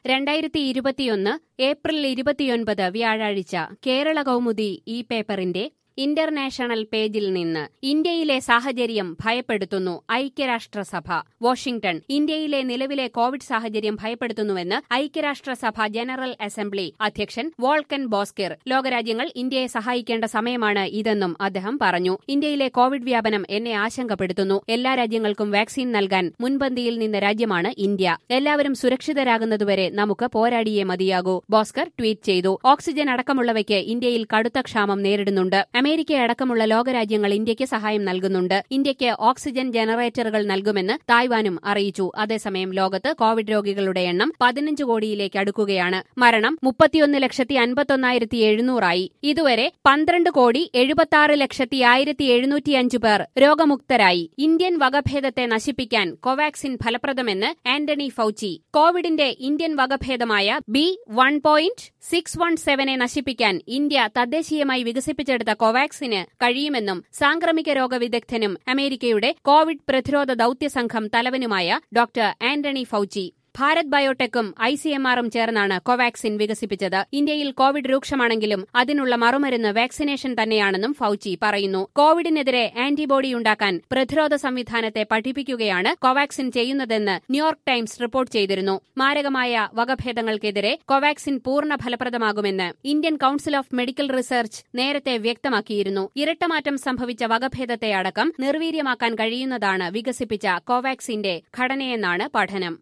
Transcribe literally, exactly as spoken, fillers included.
രണ്ടായിരത്തി ഇരുപത്തിയൊന്ന് ഏപ്രിൽ ഇരുപത്തിയൊൻപത് വ്യാഴാഴ്ച കേരള കൗമുദി ഈ പേപ്പറിന്റെ ഇന്റർനാഷണൽ പേജിൽ നിന്ന് ഇന്ത്യയിലെ സാഹചര്യം ഭയപ്പെടുത്തുന്നു ഐക്യരാഷ്ട്രസഭ. വാഷിംഗ്ടൺ. ഇന്ത്യയിലെ നിലവിലെ കോവിഡ് സാഹചര്യം ഭയപ്പെടുത്തുന്നുവെന്ന് ഐക്യരാഷ്ട്രസഭ ജനറൽ അസംബ്ലി അധ്യക്ഷൻ വോൾക്കൻ ബോസ്കിർ. ലോകരാജ്യങ്ങൾ ഇന്ത്യയെ സഹായിക്കേണ്ട സമയമാണ് ഇതെന്നും അദ്ദേഹം പറഞ്ഞു. ഇന്ത്യയിലെ കോവിഡ് വ്യാപനം എന്നെ ആശങ്കപ്പെടുത്തുന്നു. എല്ലാ രാജ്യങ്ങൾക്കും വാക്സിൻ നൽകാൻ മുൻപന്തിയിൽ നിന്ന രാജ്യമാണ് ഇന്ത്യ. എല്ലാവരും സുരക്ഷിതരാകുന്നതുവരെ നമുക്ക് പോരാടിയേ മതിയാകൂ, ബോസ്കർ ട്വീറ്റ് ചെയ്തു. ഓക്സിജൻ അടക്കമുള്ളവയ്ക്ക് ഇന്ത്യയിൽ കടുത്ത ക്ഷാമം നേരിടുന്നുണ്ട്. അമേരിക്കയടക്കമുള്ള ലോകരാജ്യങ്ങൾ ഇന്ത്യയ്ക്ക് സഹായം നൽകുന്നുണ്ട്. ഇന്ത്യയ്ക്ക് ഓക്സിജൻ ജനറേറ്ററുകൾ നൽകുമെന്ന് തായ്വാനും അറിയിച്ചു. അതേസമയം ലോകത്ത് കോവിഡ് രോഗികളുടെ എണ്ണം പതിനഞ്ച് കോടിയിലേക്ക് അടുക്കുകയാണ്. മരണം മുപ്പത്തിയൊന്ന് ലക്ഷത്തി അൻപത്തൊന്നായിരത്തി എഴുന്നൂറായി. ഇതുവരെ പന്ത്രണ്ട് കോടി എഴുപത്തിയാറ് ലക്ഷത്തി ആയിരത്തി എഴുന്നൂറ്റിയഞ്ച് പേർ രോഗമുക്തരായി. ഇന്ത്യൻ വകഭേദത്തെ നശിപ്പിക്കാൻ കോവാക്സിൻ ഫലപ്രദമെന്ന് ആന്റണി ഫൌച്ചി. കോവിഡിന്റെ ഇന്ത്യൻ വകഭേദമായ B one point six one സെവനെ നശിപ്പിക്കാൻ ഇന്ത്യ തദ്ദേശീയമായി വികസിപ്പിച്ചെടുത്ത കോവാക്സിന് കഴിയുമെന്നും സാംക്രമിക രോഗ വിദഗ്ധനും അമേരിക്കയുടെ കോവിഡ് പ്രതിരോധ ദൌത്യസംഘം തലവനുമായ ഡോക്ടർ ആന്റണി ഫൌച്ചി. ഭാരത് ബയോടെക്കും ഐ സി എം ആറും ചേർന്നാണ് കോവാക്സിൻ വികസിപ്പിച്ചത്. ഇന്ത്യയിൽ കോവിഡ് രൂക്ഷമാണെങ്കിലും അതിനുള്ള മറുമരുന്ന് വാക്സിനേഷൻ തന്നെയാണെന്നും ഫൌച്ചി പറയുന്നു. കോവിഡിനെതിരെ ആന്റിബോഡിയുണ്ടാക്കാൻ പ്രതിരോധ സംവിധാനത്തെ പഠിപ്പിക്കുകയാണ് കോവാക്സിൻ ചെയ്യുന്നതെന്ന് ന്യൂയോർക്ക് ടൈംസ് റിപ്പോർട്ട് ചെയ്തിരുന്നു. മാരകമായ വകഭേദങ്ങൾക്കെതിരെ കോവാക്സിൻ പൂർണ്ണ ഫലപ്രദമാകുമെന്ന് Indian council of medical research നേരത്തെ വ്യക്തമാക്കിയിരുന്നു. ഇരട്ടമാറ്റം സംഭവിച്ച വകഭേദത്തെ അടക്കം നിർവീര്യമാക്കാൻ കഴിയുന്നതാണ് വികസിപ്പിച്ച കോവാക്സിന്റെ ഘടനയെന്നാണ് പഠനം.